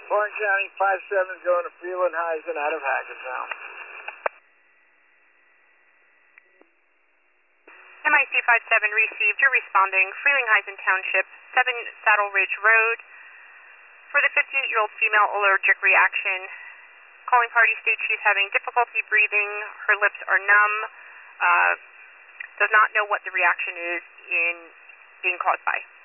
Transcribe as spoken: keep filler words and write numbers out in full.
Orange County five seven going to Freeland-Heisen out of Hackettstown. M I C five seven received. You're responding. Freeling-Heisen Township, seven Saddle Ridge Road. For the fifty-eight-year-old female allergic reaction, calling party states she's having difficulty breathing. Her lips are numb. Uh, does not know what the reaction is in being caused by.